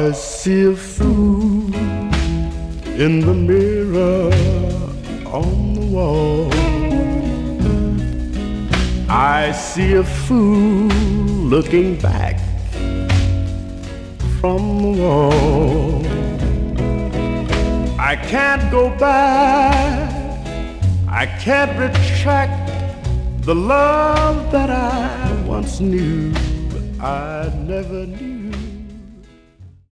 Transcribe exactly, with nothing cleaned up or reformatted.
I see a fool in the mirror on the wall. I see a fool looking back from the wall. I can't go back, I can't retract the love that I once knew I never knew.